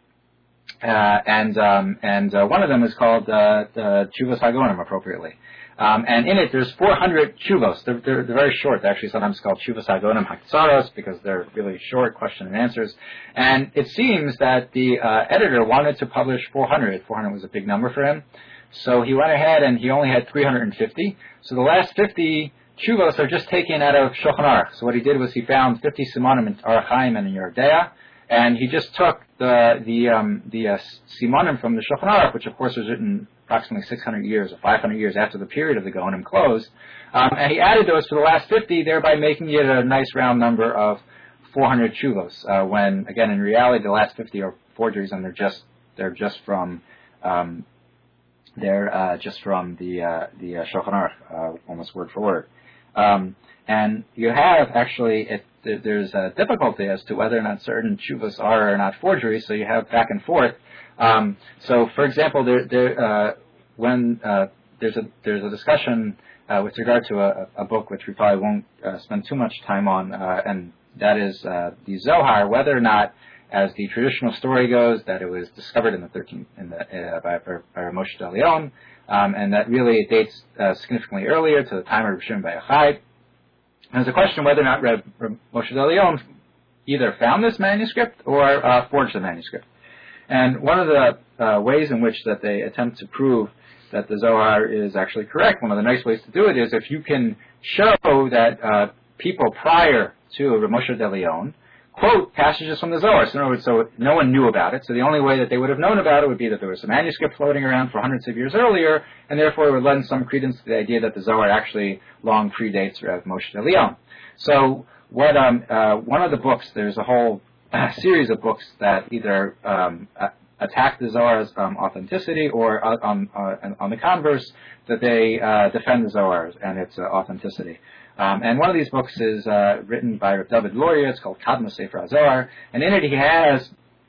uh, and um, and uh, one of them is called uh, the Chuvas Hagonim appropriately. Um, and in it, there's four hundred chuvos. They're, they're, they're very short. They're actually sometimes called chuvos hagonim haktsaros because they're really short question and answers. And it seems that the uh, editor wanted to publish four hundred. four hundred was a big number for him. So he went ahead and he only had three hundred fifty. So the last fifty chuvos are just taken out of Shulchan Aruch. So what he did was he found fifty simonim in Aruch Chaim and in Yoreh De'ah, and he just took the the um, the uh, simonim from the Shulchan Aruch, which of course was written approximately six hundred years or five hundred years after the period of the Gaonim closed, um, and he added those to the last fifty, thereby making it a nice round number of four hundred chuvos. Uh, when again, in reality, the last fifty are forgeries, and they're just they're just from um, they're uh, just from the uh, the uh, Shulchan Aruch, uh, almost word for word. Um, and you have actually it, there's a difficulty as to whether or not certain chuvos are or not forgeries. So you have back and forth. Um, so, for example, there, there, uh, when uh, there's a there's a discussion uh, with regard to a, a book which we probably won't uh, spend too much time on, uh, and that is uh, the Zohar, whether or not, as the traditional story goes, that it was discovered in the thirteenth in the, uh, by, by Moshe DeLeon, um, and that really it dates uh, significantly earlier to the time of Reb Shimon Bar Yochai. And there's a question whether or not Reb, Reb Moshe DeLeon either found this manuscript or uh, forged the manuscript. And one of the uh, ways in which that they attempt to prove that the Zohar is actually correct, one of the nice ways to do it is if you can show that uh, people prior to Reb Moshe DeLeon quote passages from the Zohar. So in other words, so no one knew about it. So the only way that they would have known about it would be that there was a manuscript floating around for hundreds of years earlier, and therefore it would lend some credence to the idea that the Zohar actually long predates Reb Moshe DeLeon. So what um, uh, one of the books, there's a whole a series of books that either um, attack the Zohar's um, authenticity or uh, on, uh, on the converse, that they uh, defend the Zohar and its uh, authenticity. Um, and one of these books is uh, written by Reb David Luria. It's called Kadmos Sefer HaZohar, and in it he has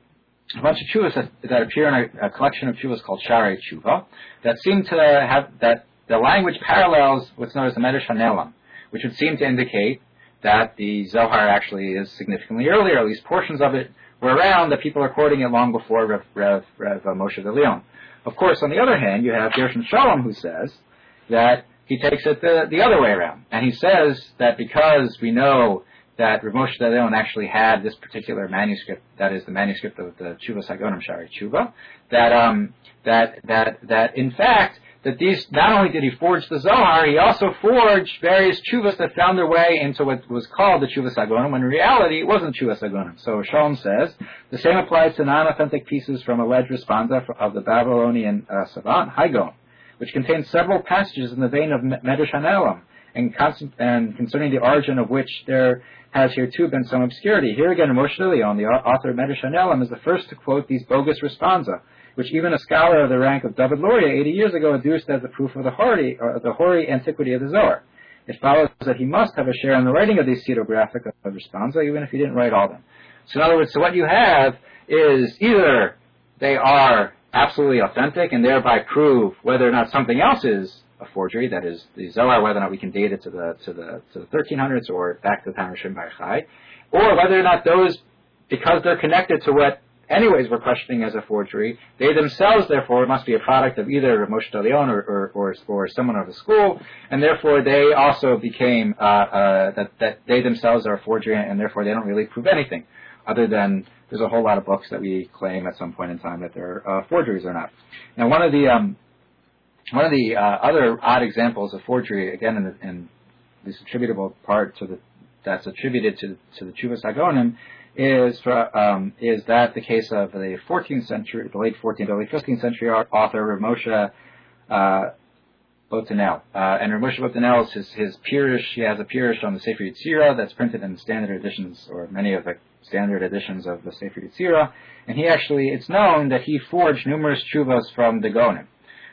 a bunch of chuvas that, that appear in a, a collection of chuvas called Sharei Tshuva that seem to have that the language parallels what's known as the Medrash HaNelam, which would seem to indicate that the Zohar actually is significantly earlier, at least portions of it were around, that people are quoting it long before Rev, Rev, Rev uh, Moshe DeLeon. Of course, on the other hand, you have Gershon Shalom who says that he takes it the, the other way around. And he says that because we know that Rev Moshe DeLeon actually had this particular manuscript, that is the manuscript of the Chuvas Hagonim Sharei Tshuva, that, um, that, that, that in fact, that these, not only did he forge the Zohar, he also forged various chuvas that found their way into what was called the Chuvas Hagonim, when in reality it wasn't Chuvas Hagonim. So Shalom says, the same applies to non-authentic pieces from alleged responsa of the Babylonian uh, savant, Hagon, which contains several passages in the vein of Medrash HaNelam, and, constant, and concerning the origin of which there has hereto been some obscurity. Here again, Moshe DeLeon, the author of Medrash HaNelam, is the first to quote these bogus responsa, which even a scholar of the rank of David Luria eighty years ago adduced as the proof of the hoary, or the hoary antiquity of the Zohar. It follows that he must have a share in the writing of these pseudographic of responsa, even if he didn't write all of them. So in other words, so what you have is either they are absolutely authentic and thereby prove whether or not something else is a forgery, that is the Zohar, whether or not we can date it to the to the to the thirteen hundreds or back to the time of Shimon Bar Yochai, or whether or not those, because they're connected to what anyways we're questioning as a forgery, they themselves, therefore, must be a product of either Rav Moshe DeLeon or, or, or, or someone of the school, and therefore they also became, uh, uh, that, that they themselves are a forgery, and therefore they don't really prove anything, other than there's a whole lot of books that we claim at some point in time that they're uh, forgeries or not. Now, one of the um, one of the uh, other odd examples of forgery, again, in, the, in this attributable part to the that's attributed to to the Chuvas Hagonim, is for, um, is that the case of the fourteenth century, the late fourteenth, early fifteenth century author Rav Moshe uh, Botanel. Uh, and Rav Moshe Botanel is his, his Pirush. He has a Pirush on the Sefer Yetzirah that's printed in standard editions, or many of the standard editions of the Sefer Yetzirah. And he actually, it's known that he forged numerous chuvas from the Gonim.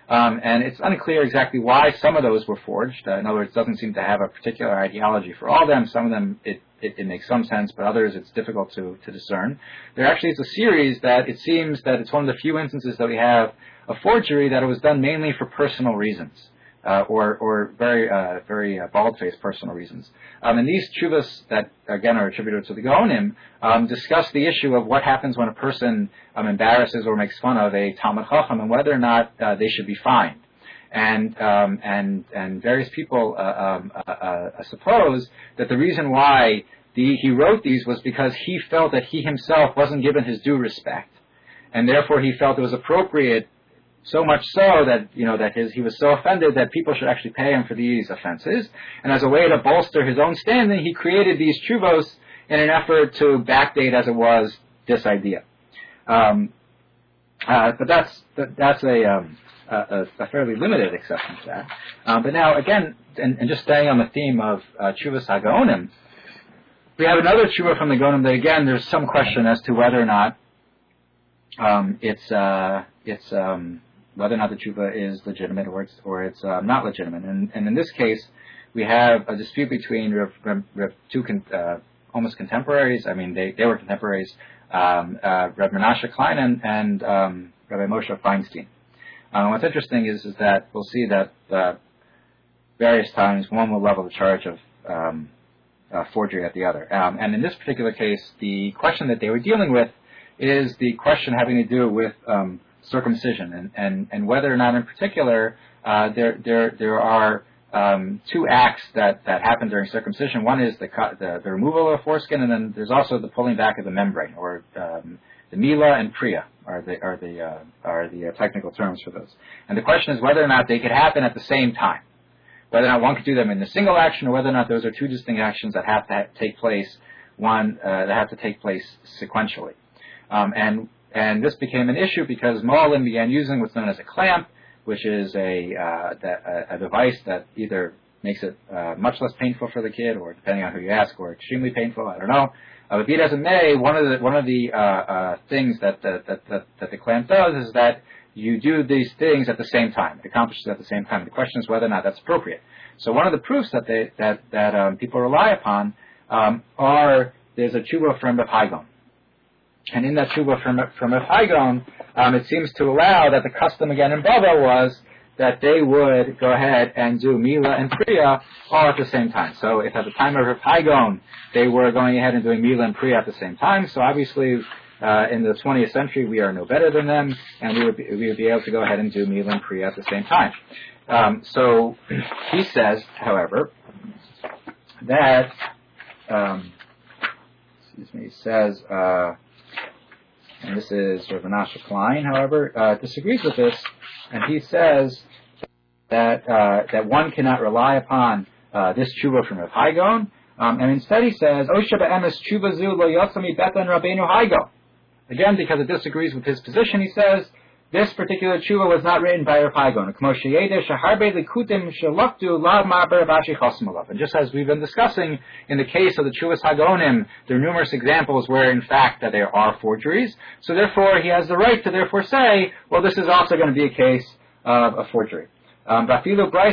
Um, and it's unclear exactly why some of those were forged. Uh, in other words, it doesn't seem to have a particular ideology for all of them. Some of them, it, it, it makes some sense, but others it's difficult to, to discern. There actually is a series that it seems that it's one of the few instances that we have a forgery that it was done mainly for personal reasons. Uh, or, or very, uh, very uh, bald-faced personal reasons. Um, and these tshuvas that, again, are attributed to the Gaonim, um, discuss the issue of what happens when a person um, embarrasses or makes fun of a Talmud Chacham and whether or not uh, they should be fined. And, um, and, and various people uh, um, uh, uh, suppose that the reason why the, he wrote these was because he felt that he himself wasn't given his due respect. And therefore he felt it was appropriate, so much so that, you know, that his, he was so offended that people should actually pay him for these offenses. And as a way to bolster his own standing, he created these tshuvos in an effort to backdate, as it was, this idea. Um, uh, but that's, that, that's a, um, a, a fairly limited exception to that. Um, but now, again, and, and just staying on the theme of uh, tshuvas HaGaonim, we have another tshuva from the Gaonim that, again, there's some question as to whether or not um, it's, uh, it's, um, whether or not the tshuva is legitimate or it's, or it's uh, not legitimate. And, and in this case, we have a dispute between Rev, Rev, Rev, two con, uh, almost contemporaries. I mean, they, they were contemporaries, um, uh, Rev Menashe Klein and, and um, Rabbi Moshe Feinstein. Um, what's interesting is, is that we'll see that uh, various times one will level the charge of um, uh, forgery at the other. Um, and in this particular case, the question that they were dealing with is the question having to do with um, circumcision, and, and, and whether or not in particular uh, there there there are um, two acts that, that happen during circumcision. One is the, the the removal of foreskin, and then there's also the pulling back of the membrane, or um, the mila and priya are the are the uh, are the uh, technical terms for those. And the question is whether or not they could happen at the same time, whether or not one could do them in a single action, or whether or not those are two distinct actions that have to ha- take place one uh, that have to take place sequentially. Um, and And this became an issue because Moalim began using what's known as a clamp, which is a, uh, that, a, a device that either makes it uh, much less painful for the kid, or depending on who you ask, or extremely painful. I don't know. Uh, but be it as it may, one of the one of the uh, uh, things that the, that, that that the clamp does is that you do these things at the same time. It accomplishes at the same time. The question is whether or not that's appropriate. So one of the proofs that they that that um, people rely upon um, are there's a tshuva from Rav Hai Gaon. And in that tshuva from, from Rav Hai Gaon, um, it seems to allow that the custom again in Bava was that they would go ahead and do Mila and Priya all at the same time. So if at the time of Rav Hai Gaon they were going ahead and doing Mila and Priya at the same time, so obviously uh, in the twentieth century we are no better than them, and we would be, we would be able to go ahead and do Mila and Priya at the same time. Um, so he says, however, that um, excuse me, he says. Uh, And this is Rav Menashe Klein, however, uh, disagrees with this, and he says that uh, that one cannot rely upon uh, this tshuva from Rav Hai Gaon, um, and instead he says, "Osha be'emes tshuva zu lo yotzami betan Rabbeinu Hai Gaon." Again, because it disagrees with his position, he says this particular tshuva was not written by Rav Hai Gaon. And just as we've been discussing, in the case of the Tshuvas HaGaonim, there are numerous examples where, in fact, that there are forgeries. So therefore, he has the right to therefore say, well, this is also going to be a case of a forgery. Um, he quotes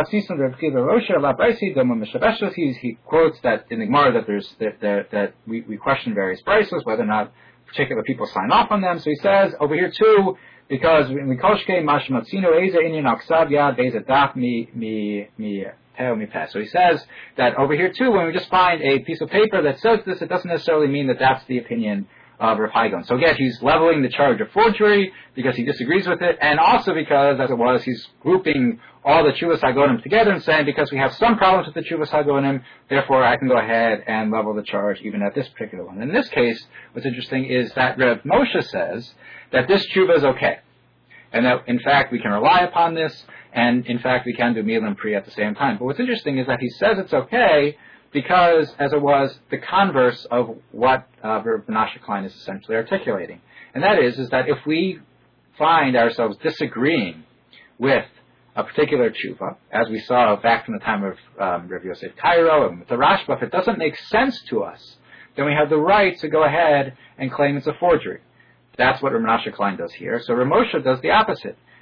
that in the Gemara that there's that, that, that we, we question various prices, whether or not particular people sign off on them. So he says over here too, because in the Koshke Mashmatzino Eza Inyan Aksav Yad Beza Daf Mi Mi Mi Teo Mi Pes. So he says that over here too, when we just find a piece of paper that says this, it doesn't necessarily mean that that's the opinion of Rav Hai Gaon. So again, he's leveling the charge of forgery because he disagrees with it, and also because, as it was, he's grouping all the Tshuvas HaGaonim together and saying, because we have some problems with the Tshuvas HaGaonim, therefore I can go ahead and level the charge even at this particular one. In this case, what's interesting is that Rav Moshe says that this Tshuva is okay, and that, in fact, we can rely upon this, and, in fact, we can do Mila and Priya at the same time. But what's interesting is that he says it's okay because, as it was, the converse of what uh, Rav Menashe Klein is essentially articulating. And that is, is that if we find ourselves disagreeing with a particular tshuva, as we saw back from the time of um, Rav Yosef Cairo and with the Rashba, if it doesn't make sense to us, then we have the right to go ahead and claim it's a forgery. That's what Rav Menashe Klein does here. So Rav Moshe does the opposite.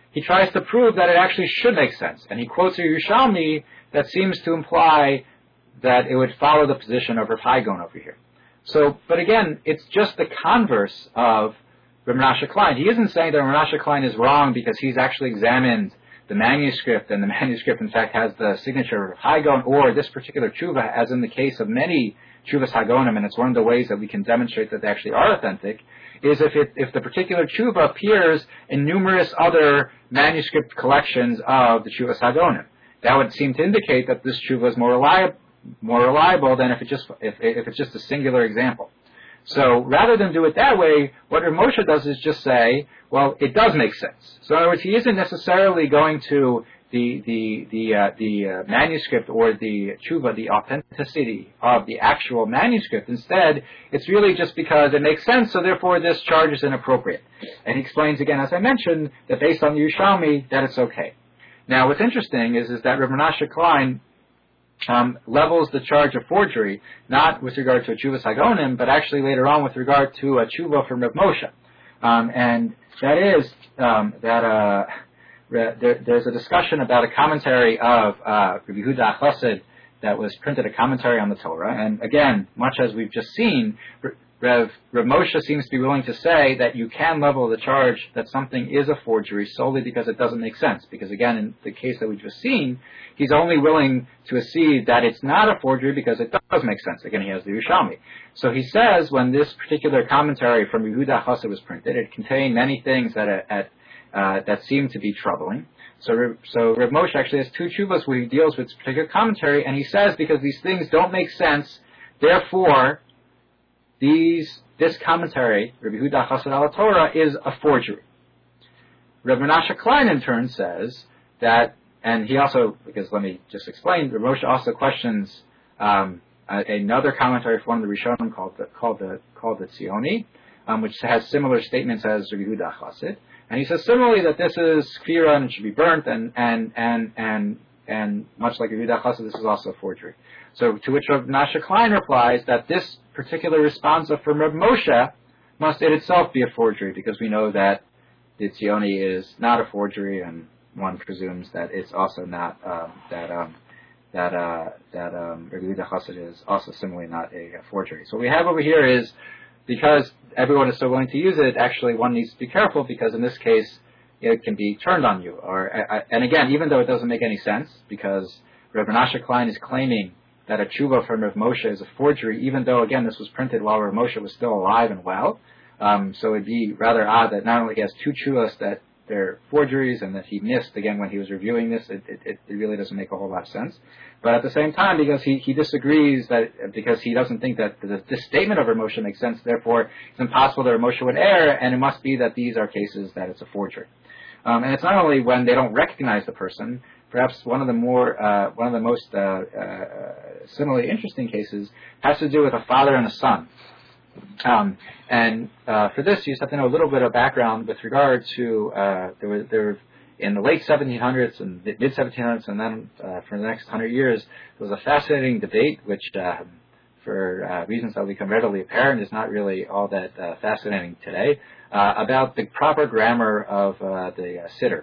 he tries to prove that it actually should make sense. And he quotes a Yerushalmi that seems to imply that it would follow the position of Rav Hai Gaon over here. So, but again, it's just the converse of Rav Menashe Klein. He isn't saying that Rav Menashe Klein is wrong because he's actually examined the manuscript, and the manuscript, in fact, has the signature of Rav Hai Gaon, or this particular tshuva, as in the case of many tshuvas Hagonim, and it's one of the ways that we can demonstrate that they actually are authentic, is if it, if the particular tshuva appears in numerous other manuscript collections of the tshuvas Hagonim. That would seem to indicate that this tshuva is more reliable, more reliable than if it just if, if it's just a singular example. So rather than do it that way, what Rav Moshe does is just say, well, it does make sense. So in other words, he isn't necessarily going to the the the uh, the uh, manuscript or the tshuva, the authenticity of the actual manuscript. Instead, it's really just because it makes sense, so therefore this charge is inappropriate. And he explains again, as I mentioned, that based on the Yerushalmi, that it's okay. Now, what's interesting is, is that Rav Menashe Klein um, levels the charge of forgery, not with regard to a Tshuvas Hagonim, but actually later on with regard to a tshuva from Rav Moshe. Um, and that is um, that uh, there, there's a discussion about a commentary of uh, Rabbi Yehuda Chassid that was printed, a commentary on the Torah. And again, much as we've just seen, Rav, Rav Moshe seems to be willing to say that you can level the charge that something is a forgery solely because it doesn't make sense. Because again, in the case that we've just seen, he's only willing to accede that it's not a forgery because it does make sense. Again, he has the Yerushalmi. So he says when this particular commentary from Yehuda Chassid was printed, it contained many things that at, uh, that seemed to be troubling. So, so Rav Moshe actually has two tshuvas where he deals with this particular commentary, and he says because these things don't make sense, therefore, These, this commentary, Rabbi Yehuda Chassid al Torah, is a forgery. Rav Menashe Klein, in turn, says that, and he also, because let me just explain, Rav Moshe also questions um, a, another commentary from one of the Rishonim called the called the called the Tzioni, um, which has similar statements as Rabbi Yehuda Chassid, and he says similarly that this is kfira and it should be burnt, and and and and and much like Rabbi Yehuda Chassid, this is also a forgery. So to which Rav Menashe Klein replies that this particular response from Rav Moshe must in itself be a forgery, because we know that the Tzioni is not a forgery, and one presumes that it's also not um, that um, that uh, that um, Rabbi Yehuda Chassid is also similarly not a, a forgery. So what we have over here is, because everyone is so willing to use it, actually one needs to be careful, because in this case it can be turned on you. Or uh, and again, even though it doesn't make any sense, because Rav Menashe Klein is claiming that a tshuva from Rav Moshe is a forgery, even though, again, this was printed while Rav Moshe was still alive and well. Um, so it'd be rather odd that not only he has two tshuvas that they're forgeries and that he missed, again, when he was reviewing this, it, it, it really doesn't make a whole lot of sense. But at the same time, because he, he disagrees, that because he doesn't think that the, this statement of Rav Moshe makes sense, therefore it's impossible that Rav Moshe would err, and it must be that these are cases that it's a forgery. Um, and it's not only when they don't recognize the person. Perhaps one of the more, uh, one of the most uh, uh, similarly interesting cases has to do with a father and a son. Um, and uh, for this, you just have to know a little bit of background with regard to uh, there were there in the late seventeen hundreds and mid seventeen hundreds, and then uh, for the next hundred years, there was a fascinating debate, which uh, for uh, reasons that will become readily apparent is not really all that uh, fascinating today, uh, about the proper grammar of uh, the uh, siddur.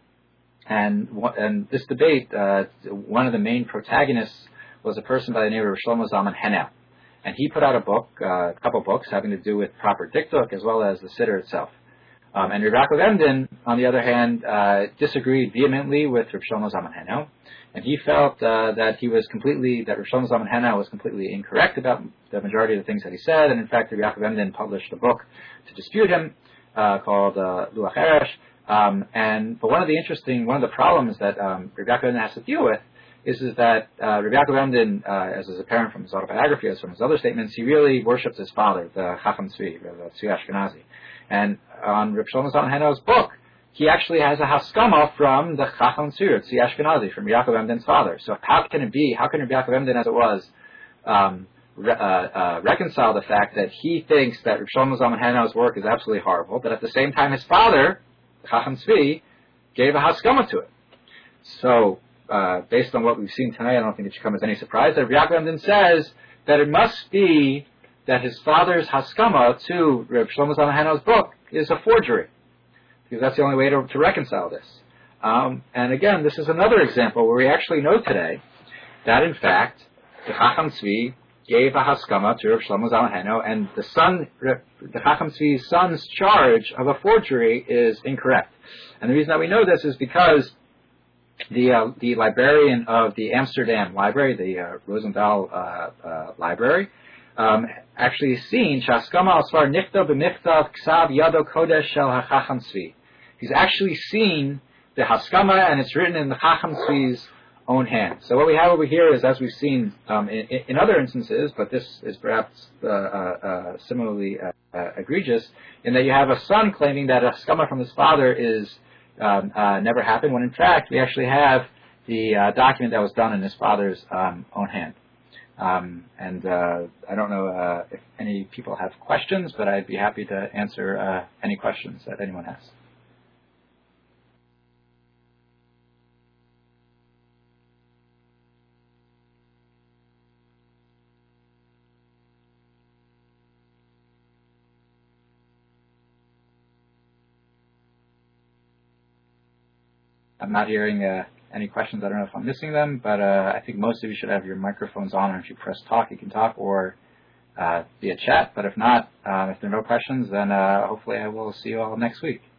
And and this debate, uh, one of the main protagonists was a person by the name of Shlomo Zalman Hennel. And he put out a book, uh, a couple books, having to do with proper diktuk as well as the siddur itself. Um, and Rav Yaakov Emden, on the other hand, uh, disagreed vehemently with Rav Shlomo Zalman Hennel. And he felt uh, that he was completely, that Rav Shlomo Zalman Hennel was completely incorrect about the majority of the things that he said. And in fact, Rav Yaakov Emden published a book to dispute him uh, called uh, Luach Eresh. Um, and but one of the interesting, one of the problems that um, Rav Yaakov Emden has to deal with is, is that uh, Rav Yaakov Emden, uh, as is apparent from his autobiography, as from his other statements, he really worships his father, the Chacham Tzvi, Rav Tzvi Ashkenazi. And on Rav Shlomo Zalman Hennel's book, he actually has a haskama from the Chacham Tzvi, Tzvi Ashkenazi, from Yaakov Emden's father. So how can it be, how can Rav Yaakov Emden, as it was, um, re- uh, uh, reconcile the fact that he thinks that Rav Shlomo Zalman Hennel's work is absolutely horrible, but at the same time his father, Chacham Tzvi, gave a haskama to it. So, uh, based on what we've seen tonight, I don't think it should come as any surprise that Rav Yaakov Emden says that it must be that his father's haskama to Rav Shlomo Zalman Hennel's book is a forgery. because that's the only way to, to reconcile this. Um, and again, this is another example where we actually know today that, in fact, the Chacham Tzvi gave a haskama to Rav Shlomo Zalman Heno, and the son, the Chacham Tzvi's son's charge of a forgery is incorrect. And the reason that we know this is because the uh, the librarian of the Amsterdam Library, the uh, Rosendahl uh, uh, Library, um, actually seen Shaskama al Svar Nichta b'Michtav Ksav Yado Kodesh Shel HaChacham Tzvi. He's actually seen the haskama, and it's written in the Chacham Tzvi's own hand. So what we have over here is, as we've seen um, in, in other instances, but this is perhaps uh, uh, uh, similarly uh, uh, egregious, in that you have a son claiming that a haskama from his father is um, uh, never happened, when in fact we actually have the uh, document that was done in his father's um, own hand. Um, and uh, I don't know uh, if any people have questions, but I'd be happy to answer uh, any questions that anyone has. I'm not hearing uh, any questions. I don't know if I'm missing them, but uh, I think most of you should have your microphones on, and if you press talk, you can talk, or uh, via chat. But if not, um, if there are no questions, then uh, hopefully I will see you all next week.